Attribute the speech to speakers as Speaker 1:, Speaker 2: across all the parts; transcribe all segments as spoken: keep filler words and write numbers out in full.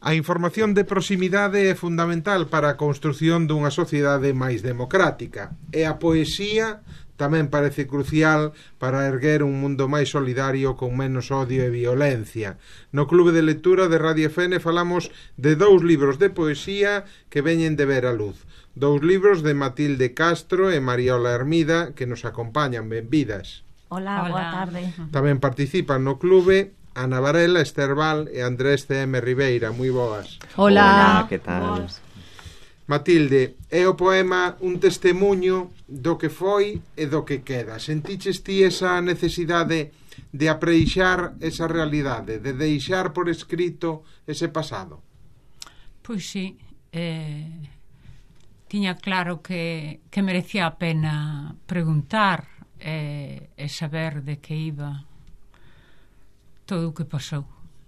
Speaker 1: A información de proximidade é fundamental para a construción dunha sociedade máis democrática, e a poesía tamén parece crucial para erguer un mundo máis solidario con menos odio e violencia. No Clube de Lectura de Radio F N falamos de dous libros de poesía que veñen de ver a luz. Dous libros de Matilde Castro e Mariola Hermida que nos acompañan. Benvidas.
Speaker 2: Hola, Hola. Boa tarde.
Speaker 1: Tamén participan no clube Ana Varela, Esther Val e Andrés C M Ribeira. Moi boas.
Speaker 3: Hola, Hola que tal?
Speaker 2: Boas.
Speaker 1: Matilde, é o poema un testemunho do que foi e do que queda. Sentiches ti esa necesidade de apreixar esa realidade, de deixar por escrito ese pasado?
Speaker 3: Pois sí, eh, tiña claro que, que merecía a pena preguntar eh, e saber de que iba todo o que pasou.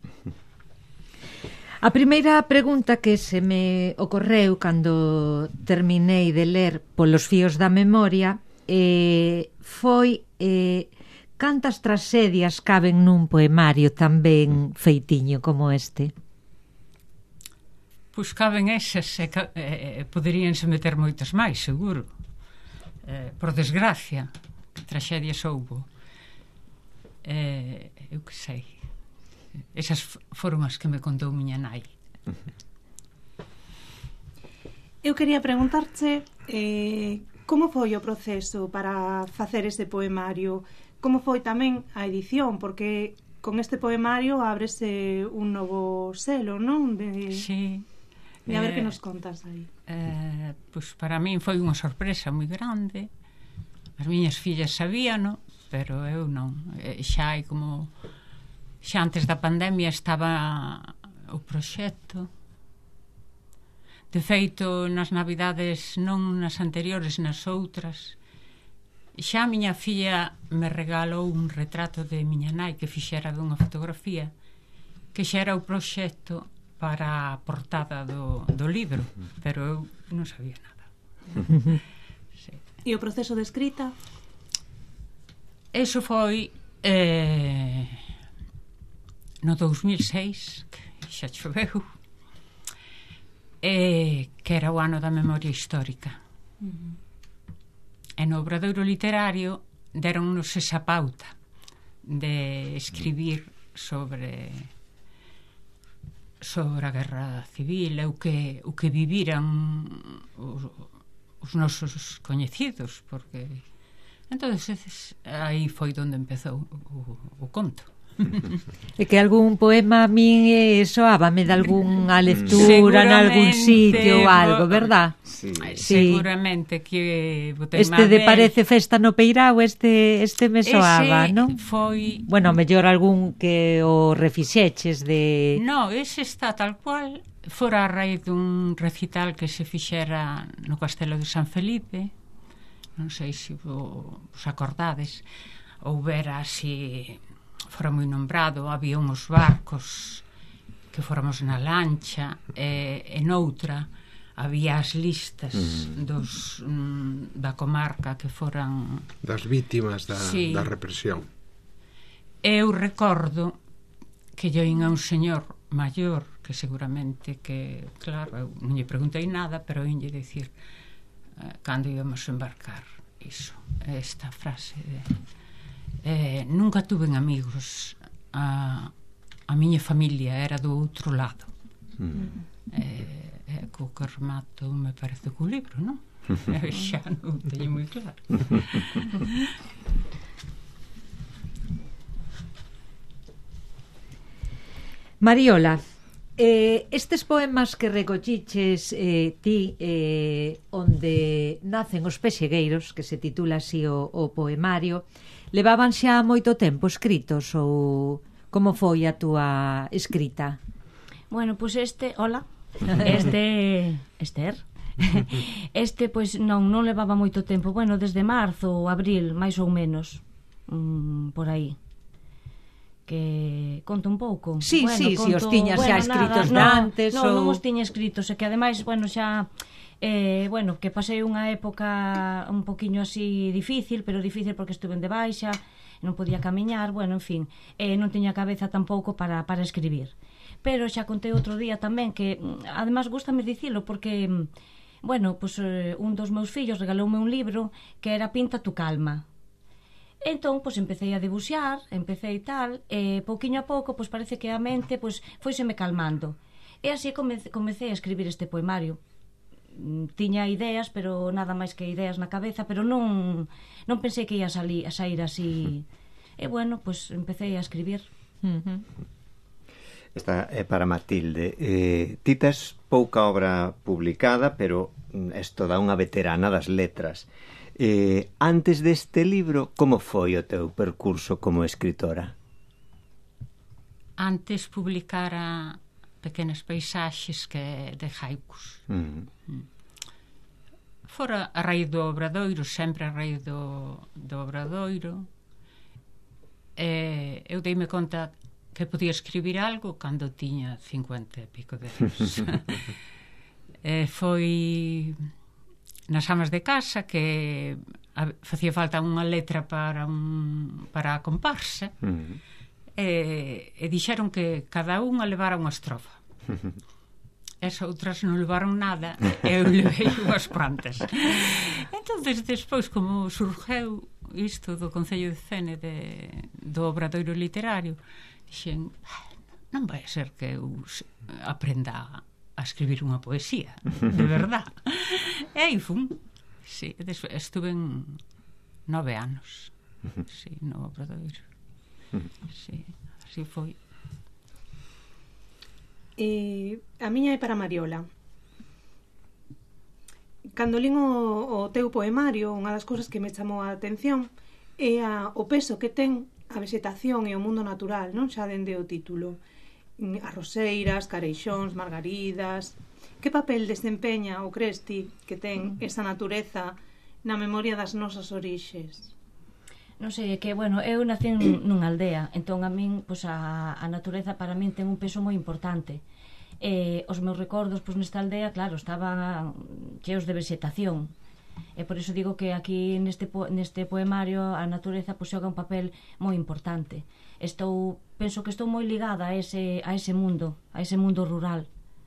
Speaker 2: A primeira pregunta que se me ocorreu cando terminei de ler Polos fíos da memoria eh, foi eh, cantas tragedias caben nun poemario tan ben feitiño como este?
Speaker 3: Pois caben esas e eh, poderíanse meter moitas máis, seguro. Eh, por desgracia, que tragedias houbo. Eh, eu que sei. Esas foron as que me contou miña nai.
Speaker 4: Eu quería preguntarche eh, como foi o proceso para facer ese poemario, como foi tamén a edición, porque con este poemario ábrese un novo selo, non? De...
Speaker 3: Sí.
Speaker 4: E a ver
Speaker 3: eh,
Speaker 4: que nos contas aí.
Speaker 3: Eh, pois para min foi unha sorpresa moi grande. As miñas fillas sabíano, pero eu non. Eh, xa hai como... Xa antes da pandemia estaba o proxecto. De feito, nas navidades, non nas anteriores, nas outras, xa a miña filla me regalou un retrato de miña nai que fixera dunha fotografía, que xa era o proxecto para a portada do, do libro, pero eu non sabía nada. Sí.
Speaker 4: E o proceso de escrita?
Speaker 3: Eso foi... Eh, no dous mil seis, que xa choveu, e que era o ano da memoria histórica. Uh-huh. E no Obradoiro Literario deronnos esa pauta de escribir sobre sobre a guerra civil e o que, o que viviran os, os nosos coñecidos, porque entonces aí foi onde empezou o, o conto.
Speaker 2: É que algún poema a min eh, soábame de algunha lectura en algún sitio ou algo, verdad?
Speaker 3: Sí. Sí. Seguramente que
Speaker 2: este de Parece festa no Peirao, este este me soaba, non?
Speaker 3: Foi...
Speaker 2: Bueno, mellor algún que o refixeches de...
Speaker 3: No, ese está tal cual, fora a raíz dun recital que se fixera no Castelo de San Felipe, non sei se vos acordades, ou vera así... fora moi nombrado, había uns barcos que fóramos na lancha e, e noutra había as listas mm. dos mm, da comarca que foran
Speaker 1: das vítimas da,
Speaker 3: sí.
Speaker 1: da represión.
Speaker 3: Eu recordo que yo in a un señor maior que seguramente que, claro, eu non lle preguntei nada, pero eu lle dicir eh, cando íbamos a embarcar iso, esta frase de Eh, nunca tuven amigos, a, a miña familia era do outro lado. Mm. eh, eh, co que remato me parece que o libro, non? Xa non teño moi claro.
Speaker 2: Mariola, eh, estes poemas que recolliches eh, ti eh, onde nacen os pexegueiros, que se titula así o, o poemario, levaban xa moito tempo escritos ou como foi a túa escrita?
Speaker 5: Bueno, pois pues este, hola, este, Esther, este, pois pues, non, non levaba moito tempo, bueno, desde marzo ou abril, máis ou menos, um, por aí. Que conto un pouco.
Speaker 2: Sí,
Speaker 5: bueno,
Speaker 2: sí, si
Speaker 5: conto,
Speaker 2: os tiñas xa
Speaker 5: bueno,
Speaker 2: escritos
Speaker 5: nada,
Speaker 2: antes
Speaker 5: no,
Speaker 2: ou...
Speaker 5: non os tiña escritos, e que ademais, bueno, xa... Eh, bueno, que pasei unha época un poquinho así difícil, pero difícil porque estuve de baixa, non podía camiñar, bueno, en fin, eh, non tiña cabeza tampouco para, para escribir. pero xa contei outro día tamén que, además, gustame dicilo porque, bueno, pues, un dos meus fillos regaloume un libro que era Pinta tu calma. Entón, pois, empecé a debuxar, empecé e tal, e pouquiño a pouco, pois, parece que a mente, pois, foiseme calmando. E así comecei, comecei a escribir este poemario. Tiña ideas, pero nada máis que ideas na cabeza, pero non non pensei que ia salir, a sair así. E bueno, pois, empecé a escribir.
Speaker 2: Uh-huh.
Speaker 6: Esta é para Matilde. Eh, ti tes pouca obra publicada, pero isto dá unha veterana das letras. Eh, antes deste libro, como foi o teu percurso como escritora?
Speaker 3: Antes publicara pequenas paisaxes que de haikus. Mm. Mm. Fora a raíz do Obradoiro, sempre a raíz do, do Obradoiro. Eh, eu deime conta que podía escribir algo cando tiña cincuenta e pico de anos. eh, foi nas amas de casa que a, facía falta unha letra para un para a comparsa. Mm. e, e dixeron que cada unha levara unha estrofa. As outras non levaron nada, eu levei unhas cuantas. Entonces, despois, como surgeu isto do Concello de Cene de, do Obradoiro Literario, dixen, non vai ser que eu aprenda a escribir unha poesía, de verdad. E aí fun, sí, estuve en nove anos, sí, no Obradoiro. Sí, así foi.
Speaker 4: Eh, a miña é para Mariola. Cando lín o, o teu poemario, unha das cousas que me chamou a atención é a, o peso que ten a vegetación e o mundo natural, non xa dende o título. As roseiras, careixóns, margaridas. Que papel desempeña o crees ti que ten esa natureza na memoria das nosas orixes?
Speaker 5: Non sei, é que, bueno, eu nací nunha aldea, entón a min, pois, a, a natureza para min ten un peso moi importante. E os meus recordos, pois, nesta aldea, claro, estaban cheos de vegetación. E por iso digo que aquí neste, neste poemario a natureza, pois, xoga un papel moi importante. Estou, penso que estou moi ligada a ese, a ese mundo, a ese mundo rural.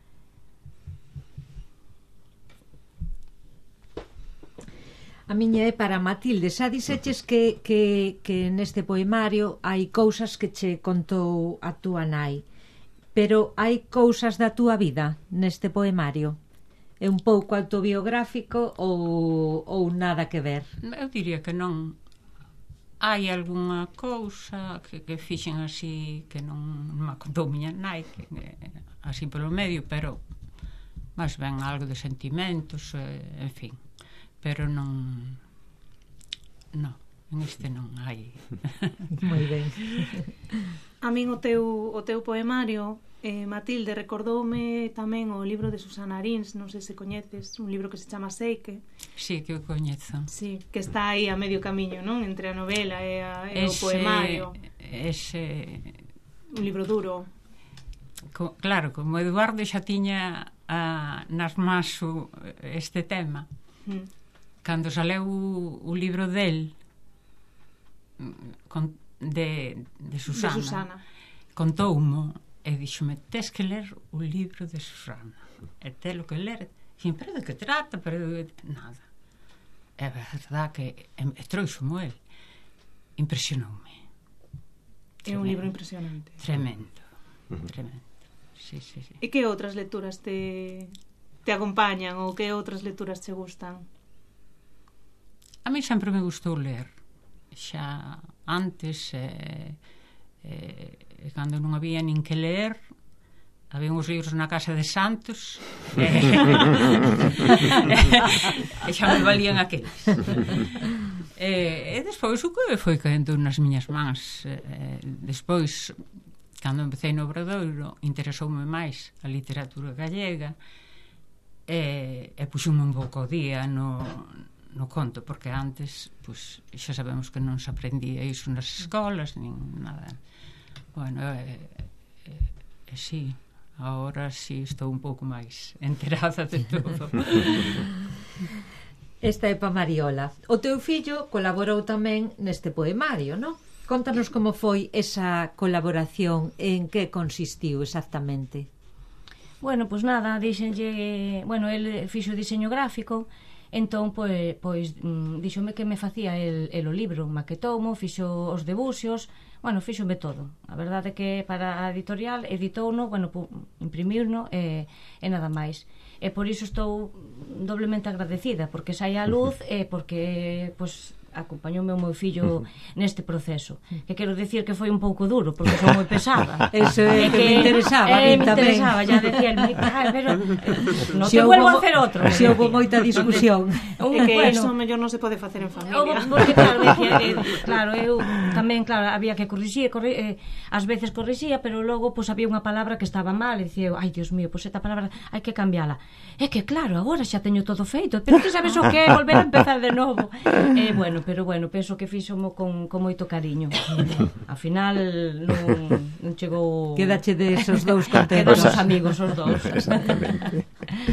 Speaker 2: A miña é para Matilde. Xa dixeches que, que, que neste poemario hai cousas que che contou a túa nai, pero hai cousas da túa vida neste poemario? É un pouco autobiográfico ou, ou nada que ver?
Speaker 3: Eu diría que non. Hai algunha cousa que, que fixen así que non, non me contou miña nai, que, así polo medio, pero máis ben algo de sentimentos, en fin. Pero non, non, en este non hai.
Speaker 2: Moi ben.
Speaker 4: A min o teu, o teu poemario, eh, Matilde, recordoume tamén o libro de Susana Arins, non sei se coñeces, un libro que se chama Seique.
Speaker 3: Sí, que o coñezo.
Speaker 4: Sí, que está aí a medio camiño, non? Entre a novela e, a, e ese, o poemario.
Speaker 3: Ese...
Speaker 4: Un libro duro.
Speaker 3: Co, claro, como Eduardo xa tiña a, nas más o, este tema, mm. cando saleu o, o libro del con, de, de Susana,
Speaker 4: de Susana.
Speaker 3: contoumo e dixome, tes que ler o libro de Susana e telo que ler. Dixen, pero de que trata? Pero de... nada. É verdad que e trouxomo el, impresionoume.
Speaker 4: É un libro impresionante.
Speaker 3: Tremendo, uh-huh. Tremendo. Sí, sí, sí.
Speaker 4: E que outras lecturas te, te acompañan ou que outras lecturas te gustan?
Speaker 3: A mí sempre me gustou ler. Xa antes, eh, eh, cando non había nin que ler, había uns libros na casa de Santos e, e xa me valían aqueles. E, e despois o que foi caendo nas miñas mans. E, despois, cando empecé no Obradoiro, interesoume máis a literatura gallega e, e puxume un pouco ao día no... no conto, porque antes pues, xa sabemos que non se aprendía iso nas escolas nin nada. Bueno, e, e, e sí, agora sí estou un pouco máis enterada de todo.
Speaker 2: Esta é pa Mariola. O teu fillo colaborou tamén neste poemario, non? contanos como foi esa colaboración, en que consistiu exactamente.
Speaker 5: Bueno, pois nada, dixenlle, bueno, el fixo diseño gráfico, entón, pois, pois díxome que me facía el, el o libro, maquetoumo, fixo os debuxos, bueno, fíxome todo. A verdade é que para a editorial editouno, bueno, imprimiuno e, e nada máis. E por iso estou doblemente agradecida, porque sai a luz e porque, pois, acompañoume o meu fillo neste proceso. Que quero dicir que foi un pouco duro, porque son moi pesada.
Speaker 2: Eso é que, que me interesaba,
Speaker 5: eh,
Speaker 2: me
Speaker 5: tamén. interesaba, ya decía el, ah, pero no
Speaker 2: si
Speaker 5: te vuelvo a hacer outro.
Speaker 2: Si houve moita discusión.
Speaker 4: É que bueno, eso mellor non se pode facer en familia.
Speaker 5: Porque claro, decía, eh, claro, eu tamén, claro, había que corrixir, corri, eh, ás veces corrixía, pero logo pois, había unha palabra que estaba mal, e dicía, ai, Dios mío, pois esta palabra hai que cambiala. É que claro, agora xa teño todo feito, pero ti sabes o que é volver a empezar de novo. Eh, bueno, pero bueno, penso que fixomo con, con moito cariño. Ao final non, non chegou...
Speaker 2: Quedache de esos dous contentos.
Speaker 5: Quedamos amigos os dous.
Speaker 6: Exactamente.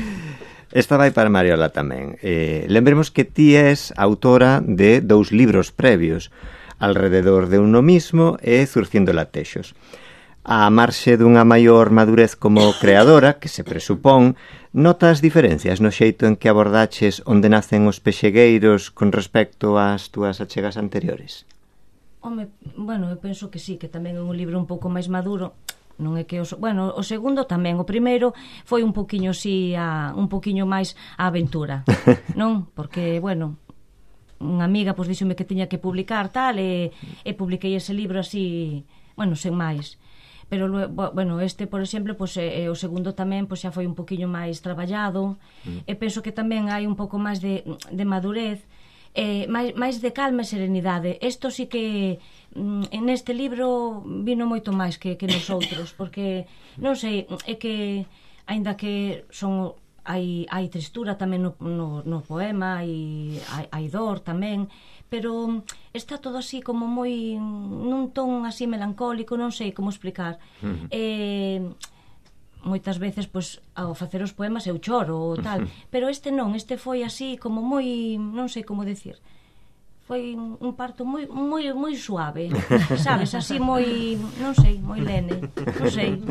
Speaker 6: Esta vai para Mariola tamén. Eh, lembremos que ti és autora de dous libros previos, Alrededor de uno mismo e Zurcindo latexos. A marxe dunha maior madurez como creadora, que se presupón, notas diferencias no xeito en que abordaches onde nacen os pexegueiros con respecto ás túas achegas anteriores?
Speaker 5: Home, bueno, eu penso que sí, que tamén é un libro un pouco máis maduro. Non é que o, bueno, o segundo tamén, o primeiro foi un poquiño si a, un poquiño máis a aventura, non? Porque, bueno, unha amiga pois díxome que tiña que publicar tal e, e publiquei ese libro así, bueno, sen máis. Pero, bueno, este, por exemplo, pois, e, o segundo tamén pois, xa foi un poquinho máis traballado, mm. e penso que tamén hai un pouco máis de, de madurez, e máis, máis de calma e serenidade. Isto sí que en este libro vino moito máis que, que nos outros, porque, non sei, é que, aínda que son, hai, hai textura tamén no, no, no poema, hai, hai, hai dor tamén, pero está todo así como moi nun ton así melancólico, non sei como explicar. Uh-huh. Eh, moitas veces pois ao facer os poemas eu choro ou tal, uh-huh. pero este non, este foi así como moi, non sei como decir. Foi un parto moi moi moi suave, sabes, así moi, non sei, moi lene, non sei.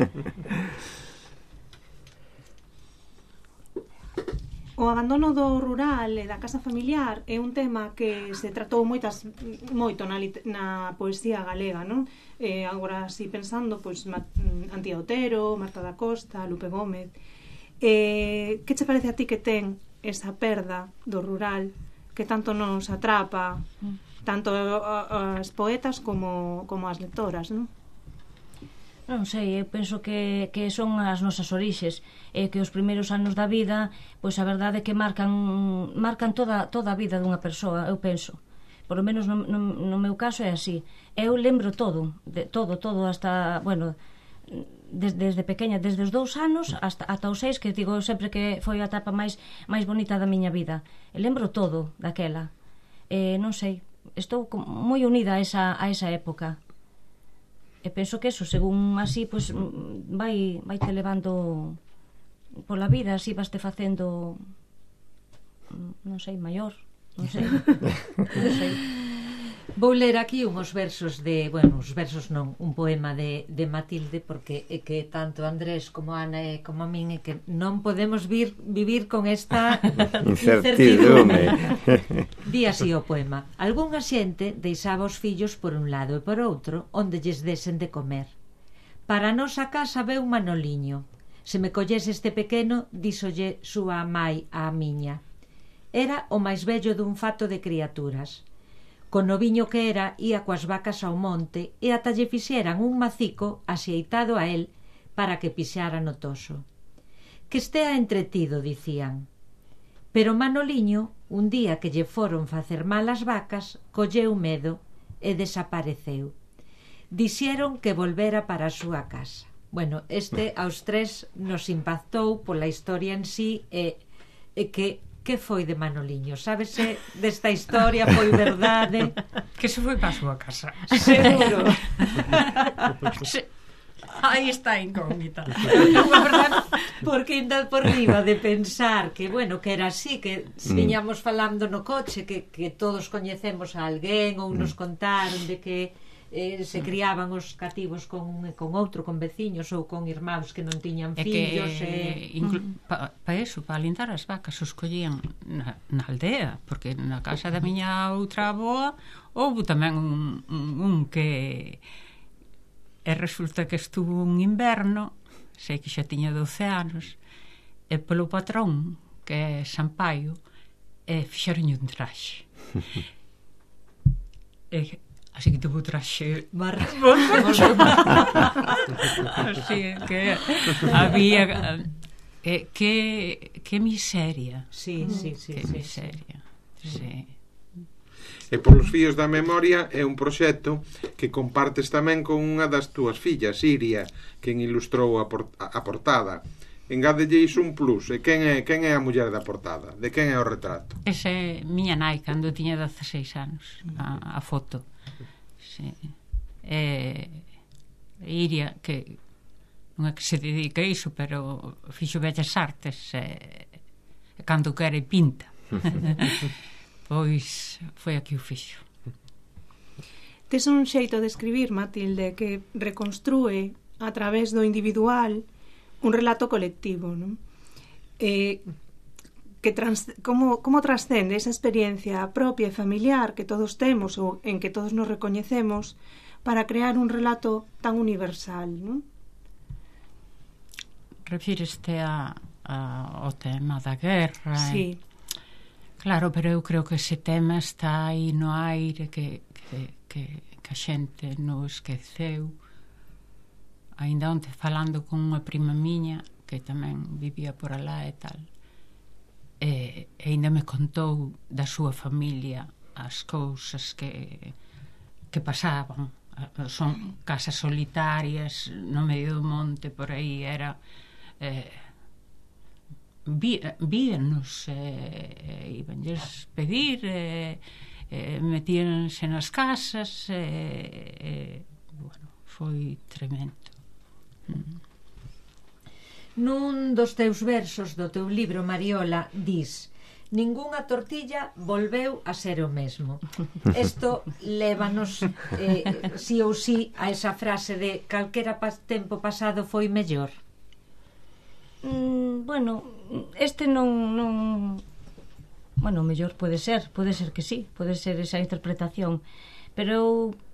Speaker 4: O abandono do rural e da casa familiar é un tema que se tratou moitas, moito na, na poesía galega, non? Eh, agora, así pensando, pois, Antía Otero, Marta da Costa, Lupe Gómez. Eh, que che parece a ti que ten esa perda do rural que tanto nos atrapa, tanto as poetas como, como as lectoras, non?
Speaker 5: Non sei, eu penso que, que son as nosas orixes, e que os primeiros anos da vida, pois a verdade é que marcan marcan toda, toda a vida dunha persoa, eu penso. Por lo menos no, no, no meu caso é así. Eu lembro todo, de, todo, todo, hasta, bueno, desde, desde pequeña, desde os dous anos hasta, ata os seis, que digo sempre que foi a etapa máis, máis bonita da miña vida. E lembro todo daquela. E non sei, estou moi unida a esa, a esa época. E penso que eso, según así, pues, vai, vai te levando pola vida, así vaste facendo, non sei, maior, non sei, non sei.
Speaker 2: Vou ler aquí uns versos de, bueno, uns versos non, un poema de, de Matilde, porque é que tanto Andrés como Ana e como a min é que non podemos vir, vivir con esta incertidumbre. Di así o poema: algunha xente deixaba os fillos por un lado e por outro onde lles desen de comer. Para a nosa casa veu Manoliño. Se me collese este pequeno, díxolle súa mai á miña. Era o máis vello dun fato de criaturas. Con noviño que era, ía coas vacas ao monte e ata lle fixeran un macico axeitado a el para que pixara no toso. Que estea entretido, dicían. Pero Manoliño, un día que lle foron facer mal as vacas, colleu medo e desapareceu. Dixeron que volvera para a súa casa. Bueno, este aos tres nos impactou pola historia en sí e, e que que foi de Manoliño? Sábese desta historia? Foi verdade?
Speaker 3: Que se foi para a súa casa.
Speaker 2: Seguro.
Speaker 3: Se... Aí está a incógnita.
Speaker 2: Porque ainda por riba de pensar que, bueno, que era así, que viñamos falando no coche, que, que todos coñecemos a alguén ou nos contaron de que eh, se criaban os cativos con, con outro, con veciños ou con irmáns que non tiñan
Speaker 3: É
Speaker 2: fillos
Speaker 3: que
Speaker 2: e...
Speaker 3: inclu- pa, pa eso, para alintar as vacas os collían na, na aldea, porque na casa da miña outra avoa houve tamén un, un, un que e resulta que estuvo un inverno, sei que xa tiña doce anos, e polo patrón, que é Sampaio, e fixeronlle un traxe. E así que tuvo traxe
Speaker 2: Mar...
Speaker 3: así que había que, que, que miseria.
Speaker 2: Sí, sí, sí,
Speaker 3: Que
Speaker 2: sí,
Speaker 3: miseria. Sí.
Speaker 1: E polos fíos da memoria é un proxecto que compartes tamén con unha das túas fillas, Iria, quen ilustrou a, por, a, a portada. Engádelle iso un plus. E quen é, quen é a muller da portada? De quen é o retrato?
Speaker 3: Ese é miña nai cando tiña dezaseis anos, a, a foto. Sí. E Iria, que non é que se dedica a iso, pero fixo bellas artes e, e cando quere pinta. Pois foi aquí o fixo.
Speaker 4: Tes un xeito de escribir, Matilde, que reconstrúe a través do individual un relato colectivo, non? Eh, que trans, como, como trascende esa experiencia propia e familiar que todos temos ou en que todos nos recoñecemos para crear un relato tan universal, non?
Speaker 3: Refíreste a, a, ao tema da guerra.
Speaker 4: Sí.
Speaker 3: Claro, pero eu creo que ese tema está aí no aire, que, que, que, que a xente non esqueceu. Ainda onte falando con unha prima miña que tamén vivía por alá e tal, e, e ainda me contou da súa familia as cousas que, que pasaban. Son casas solitarias no medio do monte, por aí era eh, víanos e eh, ibanlles pedir e eh, eh, metíanse nas casas e eh, eh, bueno, foi tremendo. Mm.
Speaker 2: Nun dos teus versos do teu libro, Mariola, dis: ningunha tortilla volveu a ser o mesmo. Isto lévanos eh, sí ou sí a esa frase de calquera pas tempo pasado foi mellor.
Speaker 5: Mm, bueno, este non, non... Bueno, mellor pode ser, pode ser que sí, pode ser esa interpretación, pero eu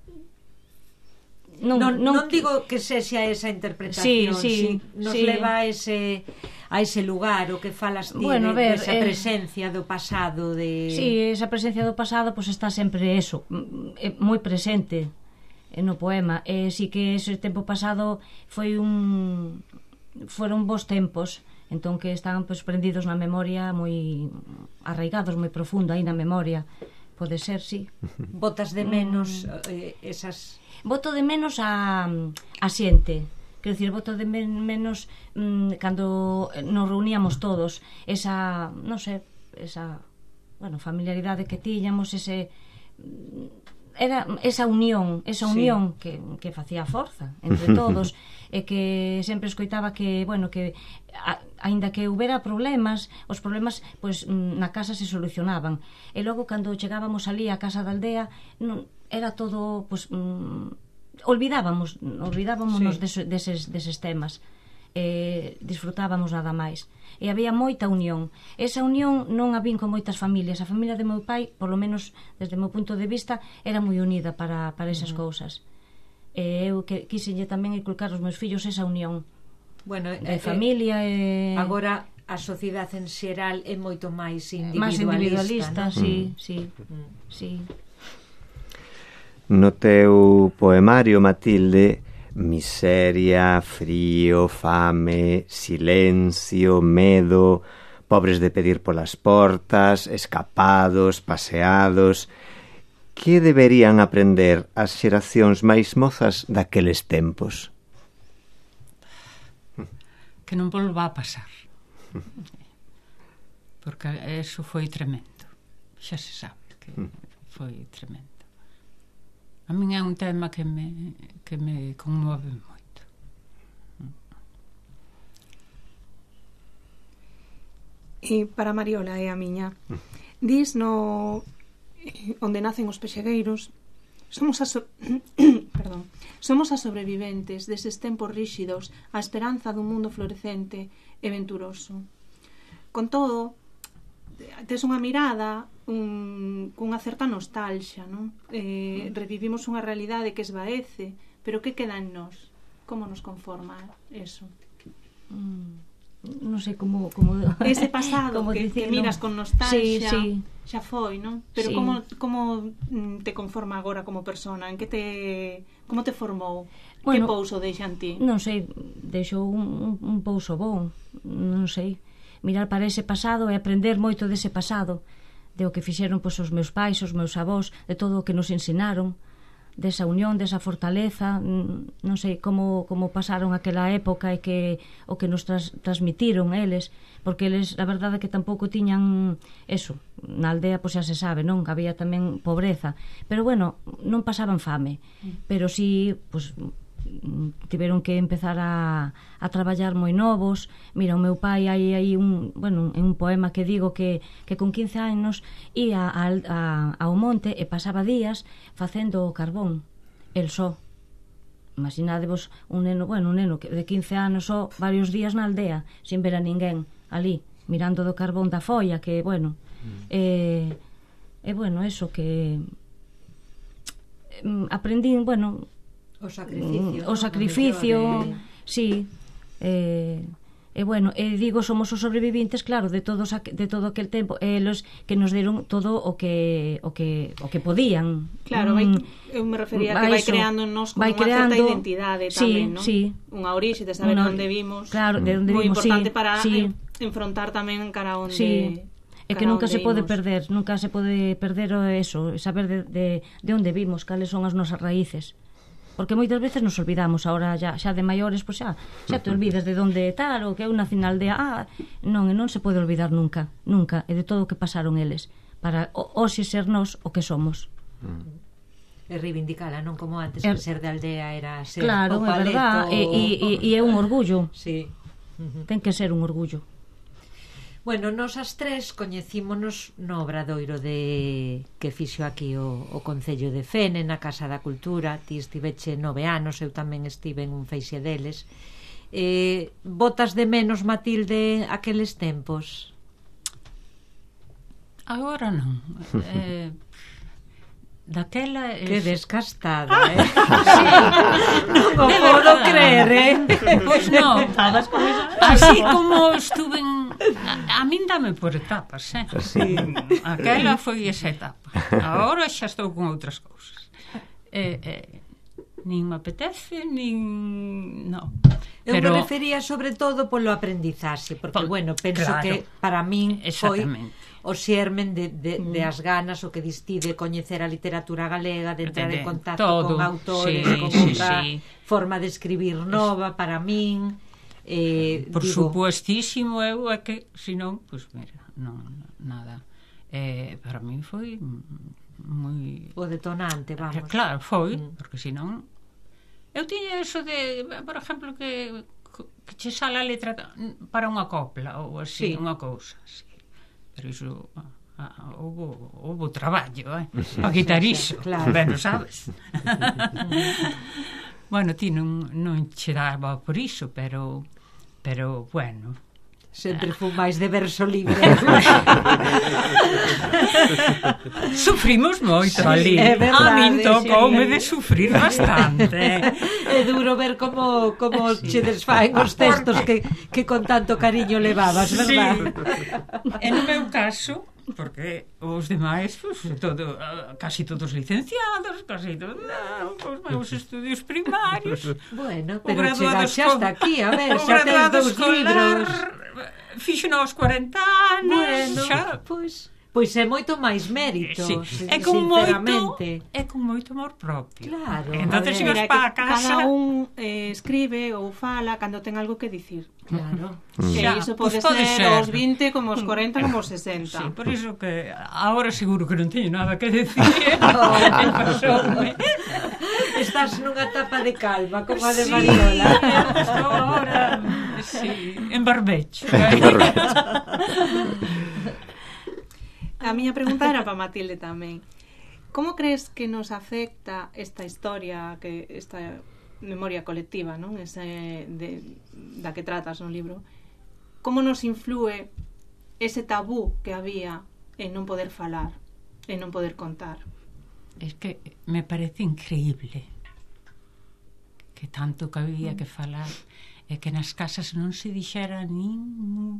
Speaker 2: Non, non, non digo que sexa esa interpretación,
Speaker 5: sí, sí,
Speaker 2: si nos
Speaker 5: sí.
Speaker 2: leva a ese a ese lugar o que falas ti,
Speaker 5: bueno,
Speaker 2: de,
Speaker 5: ver,
Speaker 2: esa
Speaker 5: eh,
Speaker 2: presencia do pasado de...
Speaker 5: Sí, esa presencia do pasado pois pues, está sempre eso, moi presente no poema. E si que ese tempo pasado foi un foron bons tempos, entón que estaban pues, prendidos na memoria, moi arraigados, moi profundo aí na memoria. Pode ser, sí.
Speaker 2: Botas de menos eh, esas...
Speaker 5: Boto de menos a, a xente. Quero dicir, boto de men menos mm, cando nos reuníamos todos, esa, non sei, esa, bueno, familiaridade que tiñamos, ese era esa unión, esa unión sí. que, que facía forza entre todos e que sempre escoitaba que, bueno, que a, aínda que houbera problemas, os problemas pois na casa se solucionaban. E logo cando chegábamos ali á casa da aldea, non era todo, pois mm, olvidábamos, olvidábamos sí. deses, deses, deses temas. Eh, disfrutábamos nada máis. E había moita unión. Esa unión non a vin con moitas familias. A familia de meu pai, polo menos desde o meu punto de vista, era moi unida para, para esas uh -huh. cousas. E eu que, quixenlle tamén inculcar aos meus fillos esa unión.
Speaker 2: Bueno,
Speaker 5: de
Speaker 2: eh,
Speaker 5: familia e...
Speaker 2: Agora a sociedade en xeral é moito máis individualista,
Speaker 5: máis individualista,
Speaker 2: ¿no?
Speaker 5: sí,
Speaker 6: Mm.
Speaker 5: sí, mm. sí.
Speaker 6: No teu poemario, Matilde, miseria, frío, fame, silencio, medo, pobres de pedir polas portas, escapados, paseados. Que deberían aprender as xeracións máis mozas daqueles tempos?
Speaker 3: Que non volva a pasar. Porque eso foi tremendo. Xa se sabe que foi tremendo. A min é un tema que me, que me conmove moito.
Speaker 4: E para Mariola é a miña. Dis no onde nacen os pexegueiros, somos a so... perdón. Somos as sobreviventes deses tempos ríxidos, a esperanza dun mundo florecente e venturoso. Con todo, tes unha mirada un, cunha certa nostalgia, non? Eh, revivimos unha realidade que esvaece, pero que queda en nós? Como nos conforma eso?
Speaker 5: Mm, non sei como... como
Speaker 4: ese pasado
Speaker 5: como
Speaker 4: que, que
Speaker 5: dicilo.
Speaker 4: miras con nostalgia,
Speaker 5: sí, sí.
Speaker 4: xa foi, non? Pero
Speaker 5: Sí.
Speaker 4: como, como te conforma agora como persona? En que te... Como te formou?
Speaker 5: Bueno,
Speaker 4: que pouso deixa en ti?
Speaker 5: Non sei, deixou un, un, un pouso bon, non sei. Mirar para ese pasado e aprender moito dese pasado, de o que fixeron pois, os meus pais, os meus avós, de todo o que nos ensinaron, desa unión, desa fortaleza, non sei como, como pasaron aquela época e que o que nos tras, transmitiron eles, porque eles, a verdade é que tampouco tiñan eso, na aldea pois xa se sabe, non? Había tamén pobreza, pero bueno, non pasaban fame, pero si, pois, tiveron que empezar a, a traballar moi novos. Mira, o meu pai hai aí un, bueno, en un poema que digo que, que con quince anos ia a, a, ao monte e pasaba días facendo o carbón, el só. Imaginadevos un neno, bueno, un neno que de quince anos só varios días na aldea, sin ver a ninguén ali, mirando do carbón da folla, que, bueno, mm. e, e bueno, eso que aprendín, bueno,
Speaker 2: o sacrificio,
Speaker 5: o sacrificio,
Speaker 2: de...
Speaker 5: sí, eh, e bueno, e digo, somos os sobreviventes, claro, de todos de todo aquel tempo, eles que nos deron todo o que o que o que podían.
Speaker 4: Claro, vai, eu me refería a que vai eso, creando en nós como unha certa identidade tamén,
Speaker 5: sí,
Speaker 4: non?
Speaker 5: Sí.
Speaker 4: Unha orixe de saber
Speaker 5: Una,
Speaker 4: onde vimos.
Speaker 5: Claro, de onde
Speaker 4: moi
Speaker 5: vimos,
Speaker 4: importante
Speaker 5: sí,
Speaker 4: para
Speaker 5: sí.
Speaker 4: enfrontar tamén cara onde
Speaker 5: sí. É que nunca se pode perder, nunca se pode perder eso, saber de, de, de onde vimos, cales son as nosas raíces. Porque moitas veces nos olvidamos, ahora xa, xa de maiores, pois xa, xa te olvidas de onde tal, ou que eu nací na aldea, ah, non, e non se pode olvidar nunca, nunca, e de todo o que pasaron eles, para hoxe ser nós o que somos.
Speaker 2: Mm. E reivindicala, non como antes, er, que ser de aldea era ser
Speaker 5: claro,
Speaker 2: o paleto.
Speaker 5: É verdad, e, e, e é un orgullo.
Speaker 2: Sí.
Speaker 5: Ten que ser un orgullo.
Speaker 2: Bueno, nos as tres coñecímonos no obradoiro de que fixo aquí o, o Concello de Fene, na Casa da Cultura. Ti estiveche nove anos, eu tamén estive en un feixe deles. Eh, botas de menos, Matilde, aqueles tempos?
Speaker 3: Agora non. Eh, daquela...
Speaker 2: Que
Speaker 3: es...
Speaker 2: descastada, eh? Sí. Non o podo creer, eh?
Speaker 3: Pois non. Así como estuve en... A, a min dame por etapas, eh?
Speaker 6: Sí.
Speaker 3: Aquela foi esa etapa. Agora xa estou con outras cousas. Eh, eh, nin me apetece, nin... No.
Speaker 2: Eu
Speaker 3: Pero...
Speaker 2: me refería sobre todo polo aprendizaxe, porque,
Speaker 3: Por...
Speaker 2: bueno, penso
Speaker 3: claro.
Speaker 2: que para min foi o xermen de, de,
Speaker 3: mm.
Speaker 2: de as ganas, o que distí de coñecer a literatura galega, de entrar
Speaker 3: de,
Speaker 2: en contacto
Speaker 3: todo.
Speaker 2: con autores,
Speaker 3: sí,
Speaker 2: con
Speaker 3: sí,
Speaker 2: outra
Speaker 3: sí.
Speaker 2: forma de escribir nova para min. Eh,
Speaker 3: Por
Speaker 2: digo...
Speaker 3: supuestísimo, eu é que, senón, pois pues, mira, non, nada. Eh, para min foi moi...
Speaker 2: O detonante, vamos.
Speaker 3: Claro, foi,
Speaker 2: mm.
Speaker 3: porque senón... Eu tiña eso de, por exemplo, que, que che sale a letra para unha copla ou así, sí. unha cousa así. Pero iso ah, houve, houve traballo, eh? Para quitar iso, claro. Pero sabes? Bueno, ti non, non che daba por iso, pero pero bueno,
Speaker 2: sempre fui máis de verso libre.
Speaker 3: Sufrimos moito
Speaker 2: sí,
Speaker 3: ali.
Speaker 2: É verdade,
Speaker 3: a min tocoume
Speaker 2: sí.
Speaker 3: de sufrir bastante.
Speaker 2: É duro ver como, como sí. che desfaen os textos que, que con tanto cariño levabas, verdad?
Speaker 3: Sí. En o meu caso, porque os demais, pues, todo, casi todos licenciados, casi todos, non, os meus estudios primarios.
Speaker 2: Bueno, pero chegaxe hasta aquí, a ver, xa tens dous libros.
Speaker 3: Fixo aos corenta anos,
Speaker 2: bueno,
Speaker 3: xa.
Speaker 2: Pois, pois é moito máis mérito,
Speaker 3: sí. É con moito, é con moito amor propio.
Speaker 2: Claro.
Speaker 3: Entonces ibas para casa.
Speaker 4: Cada un eh, escribe ou fala cando ten algo que dicir.
Speaker 2: Claro.
Speaker 4: E
Speaker 3: xa,
Speaker 4: iso pode,
Speaker 3: pues pode
Speaker 4: ser,
Speaker 3: ser
Speaker 4: aos vinte como aos corenta como aos sesenta.
Speaker 3: Sí, por iso que agora seguro que non teño nada que decir. Oh,
Speaker 2: estás nunha etapa de calma como a de
Speaker 3: sí,
Speaker 2: Mariola.
Speaker 3: Estou agora sí, en barbecho.
Speaker 4: A miña pregunta era para Matilde tamén. como crees que nos afecta esta historia, que esta memoria colectiva, non? Ese de, da que tratas no libro? Como nos influe ese tabú que había en non poder falar, en non poder contar?
Speaker 3: Es que me parece increíble que tanto que había que falar e que nas casas non se dixera nin...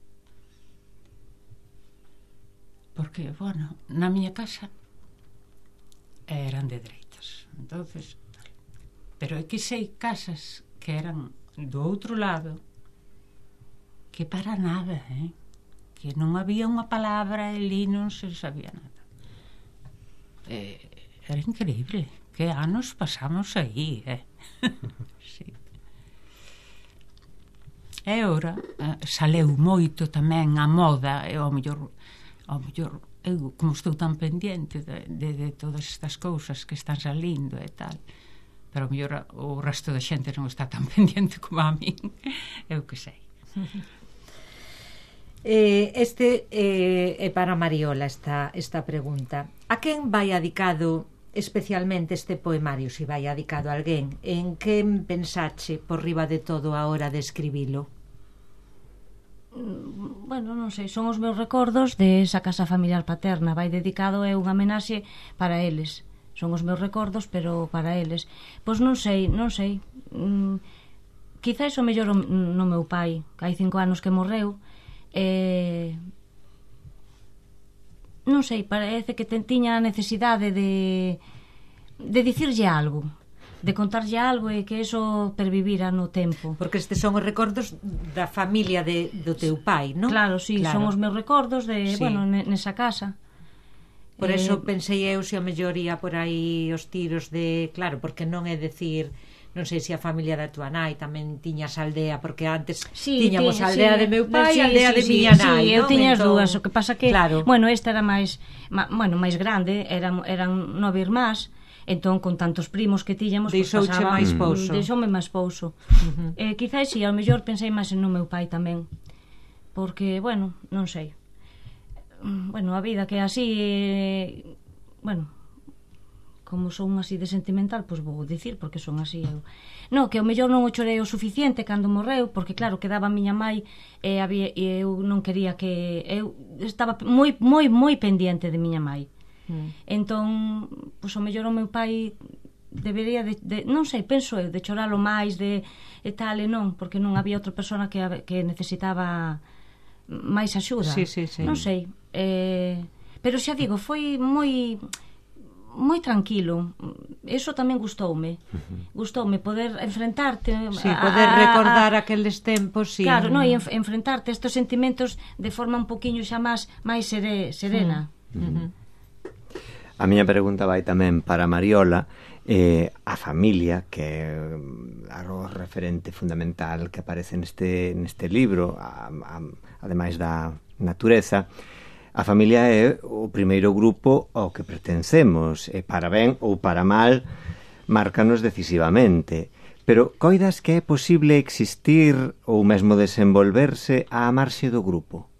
Speaker 3: Porque, bueno, na miña casa eran de dereitas, entonces, pero é que sei casas que eran do outro lado que para nada, eh? Que non había unha palabra, ali non se sabía nada. Eh, era increíble. Que anos pasamos aí, eh? Sí. E ora eh, saleu moito tamén a moda, e ao mellor, ao mellor eu, como estou tan pendiente de, de, de todas estas cousas que están salindo e tal, pero ao mellor o resto da xente non está tan pendiente como a min, eu que sei.
Speaker 2: Eh, este eh, é para Mariola esta, esta pregunta. A quen vai dedicado especialmente este poemario, se vai dedicado a alguén? En que pensache por riba de todo a hora de escribilo?
Speaker 5: Bueno, non sei, son os meus recordos de esa casa familiar paterna. Vai dedicado, é unha homenaxe para eles. Son os meus recordos, pero para eles. Pois non sei, non sei. Mm, quizás o mellor no meu pai, que hai cinco anos que morreu. Eh, non sei, parece que tiña a necesidade de de dicirlle algo, de contarlle algo e que eso pervivira no tempo.
Speaker 2: Porque estes son os recordos da familia de, do teu pai, non?
Speaker 5: Claro, sí, claro. Son os meus recordos de, sí. Bueno, nesa casa.
Speaker 2: Por
Speaker 5: eh,
Speaker 2: eso pensei eu se a mellor ia por aí os tiros de... Claro, porque non é decir... Non sei se a familia da tua nai tamén tiñas aldea, porque antes
Speaker 5: sí,
Speaker 2: tiñamos
Speaker 5: tiña,
Speaker 2: aldea
Speaker 5: sí,
Speaker 2: de meu pai e
Speaker 5: sí,
Speaker 2: aldea
Speaker 5: sí,
Speaker 2: de
Speaker 5: sí,
Speaker 2: miña
Speaker 5: sí,
Speaker 2: nai,
Speaker 5: sí, eu
Speaker 2: non?
Speaker 5: tiña as
Speaker 2: entón,
Speaker 5: dúas, o que pasa que,
Speaker 2: claro.
Speaker 5: bueno, esta era máis, ma, bueno, máis grande, eran, eran nove irmás, entón con tantos primos que tiñamos,
Speaker 2: deixouche
Speaker 5: pues,
Speaker 2: máis pouso.
Speaker 5: Deixoume máis pouso. Uh-huh. Eh, quizás si, sí, ao mellor pensei máis en no meu pai tamén, porque, bueno, non sei. Bueno, a vida que é así, eh, bueno, como son así de sentimental, pois vou dicir, porque son así eu. No, que ao mellor non o chorei o suficiente cando morreu, porque claro, quedaba a miña mai e, había, e eu non quería que... Eu estaba moi, moi, moi pendiente de miña mai. Mm. Entón, pois ao mellor o meu pai debería de, de... Non sei, penso eu, de choralo máis, de e tal, e non, porque non había outra persona que, que necesitaba máis axuda.
Speaker 2: Sí, sí, sí.
Speaker 5: Non sei. Eh, pero xa digo, foi moi... moi tranquilo. Eso tamén gustoume. Uh-huh. Gustoume poder enfrentarte,
Speaker 2: sí, poder a, recordar a, aqueles tempos, sí.
Speaker 5: Claro, no, e enf- enfrentarte a estos sentimentos de forma un poquiño xa máis máis sere, serena.
Speaker 6: Uh-huh. Uh-huh. A miña pregunta vai tamén para Mariola. Eh, a familia, que é o referente fundamental que aparece neste, neste libro, a, a, ademais da natureza. A familia é o primeiro grupo ao que pertencemos, e para ben ou para mal, márcanos decisivamente. Pero coidas que é posible existir ou mesmo desenvolverse á marxe do grupo?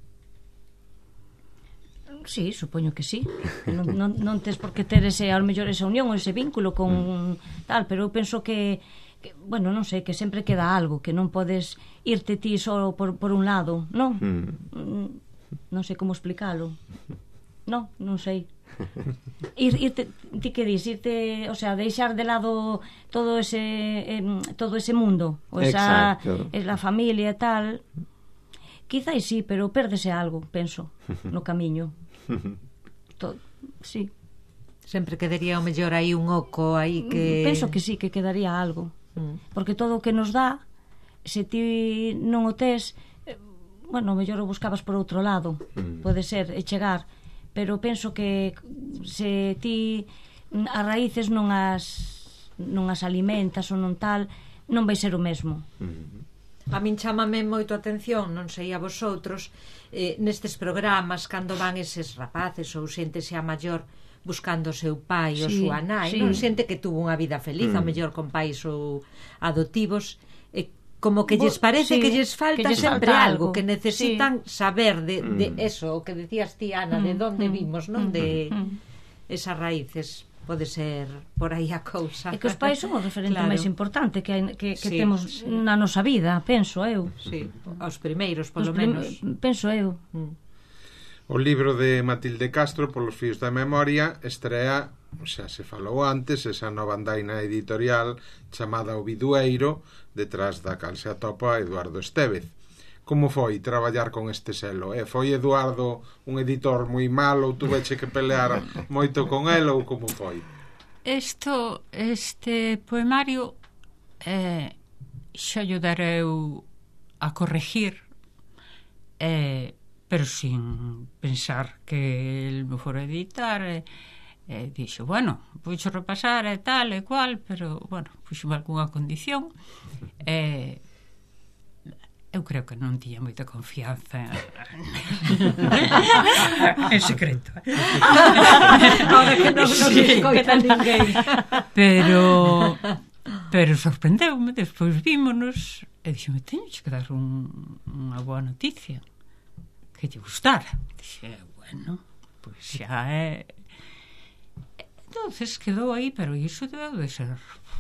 Speaker 5: Sí, supoño que sí. Non, non, non tes por que ter ese, ao mellor esa unión ou ese vínculo con mm. tal, pero eu penso que, que, bueno, non sei, que sempre queda algo, que non podes irte ti só por, por un lado, non? Mm. Mm. Non sei como explicalo. Non, non sei. Ir, irte, ti que dis, irte, o sea, deixar de lado todo ese eh, todo ese mundo, o esa es la familia e tal. Quizás sí, pero pérdese algo, penso, no camiño. Todo, sí.
Speaker 2: Sempre quedaría o mellor aí un oco aí que...
Speaker 5: Penso que sí, que quedaría algo. Mm. Porque todo o que nos dá, se ti non o tes, bueno, mellor o buscabas por outro lado, mm. pode ser, e chegar, pero penso que se ti as raíces non as non as alimentas ou non tal, non vai ser o mesmo.
Speaker 2: Mm. A min chámame moito a atención, non sei a vosotros, eh, nestes programas cando van eses rapaces ou xente xa maior buscando o seu pai sí, ou súa nai, sí. Non xente que tuvo unha vida feliz, mm. a mellor con pais ou adotivos, e como que lles parece sí, que lles falta que lles sempre falta algo, que necesitan sí. saber de, de mm. eso, o que decías ti, Ana, mm. de onde mm. vimos, non? De...
Speaker 5: Mm.
Speaker 2: esas raíces. Pode ser por aí a cousa.
Speaker 5: É que os pais son o referente
Speaker 2: Claro.
Speaker 5: máis importante que, hai, que, que
Speaker 2: Sí,
Speaker 5: temos
Speaker 2: sí.
Speaker 5: na nosa vida, penso eu.
Speaker 2: Sí, aos primeiros,
Speaker 5: Os
Speaker 2: polo
Speaker 5: prim-
Speaker 2: menos.
Speaker 5: Penso eu.
Speaker 1: O libro de Matilde Castro, Polos fíos da memoria, estrea, xa se falou antes, esa nova andaina editorial chamada O Bidueiro, detrás da cal se atopa Eduardo Estévez. Como foi traballar con este selo? E foi Eduardo un editor moi malo ou tuveche que pelear moito con el ou como foi?
Speaker 3: Esto, este poemario eh, xa lle dareu a corregir, eh, pero sin pensar que el me fora editar. Eh, eh, dixo, bueno, puxo repasar e tal e cual, pero, bueno, puxo algunha condición. Eh, eu creo que non tiña moita confianza en secreto.
Speaker 2: Ahora que non nos
Speaker 3: Sí.
Speaker 2: escoita ninguén.
Speaker 3: Pero pero sorprendeume, despois vímonos e dixome, teño que dar un, unha boa noticia que lle gustara. Dixe, bueno, pois xa é. Entonces quedou aí, pero iso debe de ser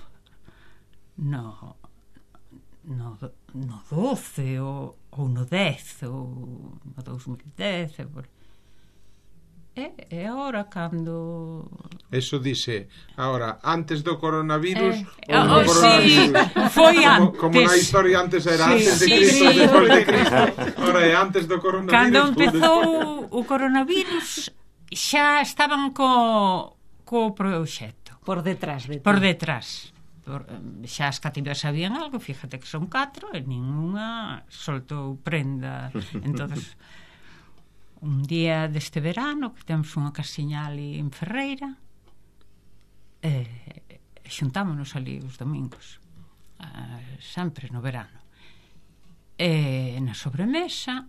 Speaker 3: no no, no doce ou, ou no dez ou no dous mil dez e, por... e, e agora cando
Speaker 1: Eso dice, ahora, antes do coronavirus
Speaker 3: Eh,
Speaker 1: ou
Speaker 3: oh,
Speaker 1: do coronavirus?
Speaker 3: sí, foi
Speaker 1: Como, como
Speaker 3: antes.
Speaker 1: na historia antes era
Speaker 3: Sí,
Speaker 1: antes de
Speaker 3: sí,
Speaker 1: Cristo,
Speaker 3: sí.
Speaker 1: despois de Cristo. Ahora é antes do coronavirus.
Speaker 3: Cando
Speaker 1: ou
Speaker 3: empezou
Speaker 1: despois?
Speaker 3: o coronavirus xa estaban co, co proxecto
Speaker 2: Por detrás de ti.
Speaker 3: por detrás. Por, xa as cativas sabían algo, fíjate que son catro e ninguna soltou prenda. Entonces, un día deste verano que temos unha casiña ali en Ferreira, e xuntámonos ali os domingos, eh, sempre no verano, e na sobremesa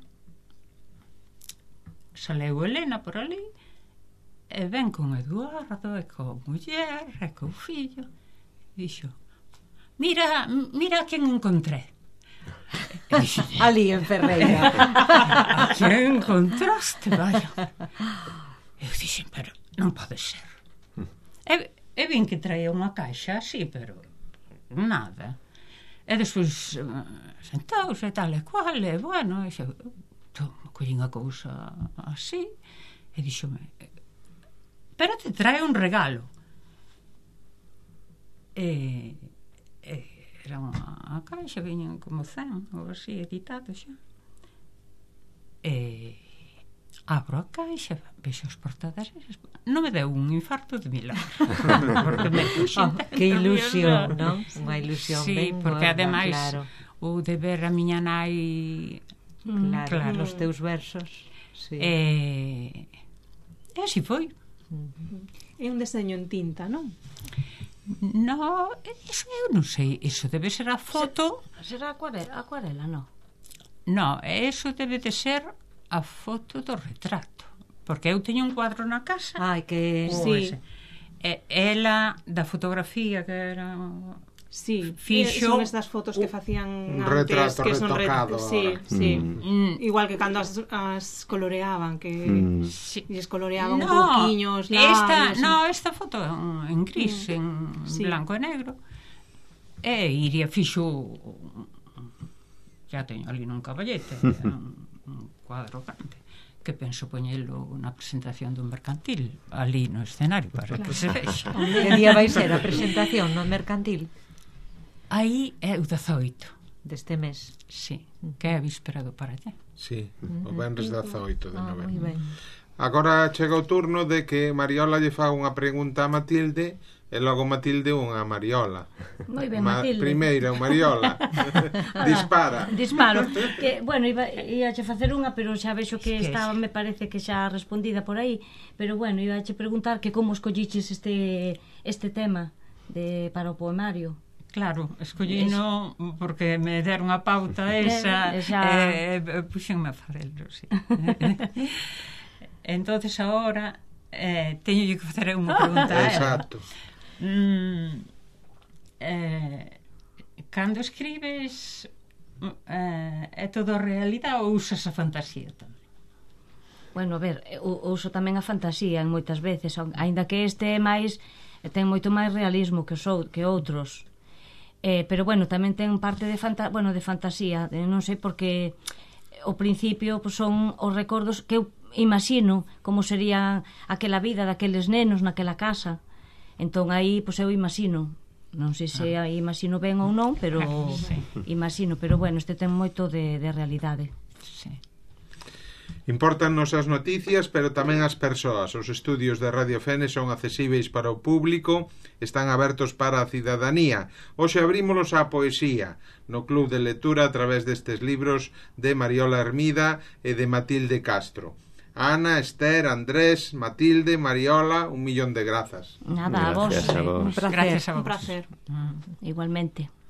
Speaker 3: saleu Elena por ali e ven con Eduardo e co muller e co fillo e dixo, mira, mira a quen encontré. E dixo,
Speaker 2: Ali en Ferreira.
Speaker 3: a quen encontraste, vaya. Eu dixen, pero non pode ser. E, e vin que traía unha caixa así, pero nada. E despois uh, sentaus e tal e cual, e bueno, e xe, toma, collín a cousa así, e dixome, pero te trae un regalo. E, e era unha caixa, viñan como cen ou así, editado xa. E abro a caixa, vexo as portadas, non me deu un infarto de milagro. Porque me
Speaker 2: Oh, que ilusión, non? Unha ilusión
Speaker 3: sí,
Speaker 2: ben
Speaker 3: porque
Speaker 2: gorda,
Speaker 3: ademais
Speaker 2: claro.
Speaker 3: o de ver a miña nai
Speaker 2: Claro,
Speaker 3: claro.
Speaker 2: os teus versos. Sí.
Speaker 3: e, e así foi.
Speaker 4: É un deseño en tinta, non?
Speaker 3: No, eso eu non sei, eso debe ser a foto.
Speaker 5: Será acuarela, acuarela, non?
Speaker 3: No, eso debe de ser a foto do retrato, porque eu teño un cuadro na casa.
Speaker 2: Ai, que...
Speaker 3: ou
Speaker 4: Sí.
Speaker 3: ese. E ela da fotografía que era
Speaker 4: Sí,
Speaker 3: Fixo
Speaker 4: son estas fotos que facían
Speaker 1: un
Speaker 4: antes,
Speaker 1: retrato
Speaker 4: que son
Speaker 1: retocado
Speaker 4: Sí,
Speaker 1: ahora.
Speaker 4: sí.
Speaker 3: mm,
Speaker 4: Igual que cando as, as coloreaban, que
Speaker 6: Mm.
Speaker 3: sí.
Speaker 4: lles coloreaban un
Speaker 3: No,
Speaker 4: pouquiño os
Speaker 3: esta,
Speaker 4: labios.
Speaker 3: no, esta foto en, en gris, en
Speaker 4: Sí.
Speaker 3: blanco e negro. E iría fixo ya teño ali nun caballete, un, un cuadro grande que penso poñelo na presentación dun mercantil ali no escenario para que se vexa.
Speaker 2: Que día vai ser a presentación no mercantil
Speaker 3: Aí é o dezoito,
Speaker 2: deste mes?
Speaker 3: sí, que é a víspera do para allá.
Speaker 1: Sí, o venres dezoito de
Speaker 2: Ah, moi
Speaker 1: novembro.
Speaker 2: ben.
Speaker 1: Agora chega o turno de que Mariola lle fa unha pregunta a Matilde e logo Matilde unha a Mariola.
Speaker 5: Moi ben,
Speaker 1: Ma-
Speaker 5: Matilde.
Speaker 1: Primeira, o Mariola. Dispara.
Speaker 5: Disparo. Que, bueno, iba, ia che facer unha, pero xa vexo que
Speaker 3: Sí,
Speaker 5: estaba,
Speaker 3: sí.
Speaker 5: me parece que xa respondida por aí, pero bueno, iba che preguntar que como escolliches este este tema de para o poemario.
Speaker 3: Claro, escollino porque me deron a pauta esa
Speaker 5: Eh, esa-
Speaker 3: e eh, puxenme a facelo, sí. Entonces agora eh, teño que facer unha pregunta a ela.
Speaker 1: Exacto.
Speaker 3: Mm, eh, cando escribes eh, é todo realidade ou usas a fantasía tamén?
Speaker 5: Bueno, a ver, eu uso tamén a fantasía en moitas veces, aínda que este é máis, ten moito máis realismo que os ou, que outros. Eh, pero bueno, tamén ten parte de fanta, bueno, de fantasía, eh, non sei porque ao principio pues, son os recordos que eu imagino como sería aquela vida daqueles nenos naquela casa. Entón aí, pois pues, eu imagino, non sei se aí imagino ben ou non, pero sí. imagino, pero bueno, este ten moito de, de realidade.
Speaker 3: Sí.
Speaker 1: Importannos as noticias, pero tamén as persoas. Os estudios de Radio Fene son accesíveis para o público, están abertos para a cidadanía. Hoxe abrímolos á poesía, no Club de Lectura a través destes libros de Mariola Hermida e de Matilde Castro. Ana, Esther, Andrés, Matilde, Mariola, un millón de grazas.
Speaker 5: Nada, a vos.
Speaker 6: Gracias a vos.
Speaker 2: Un placer.
Speaker 3: Gracias a vos.
Speaker 4: Un placer.
Speaker 5: Igualmente.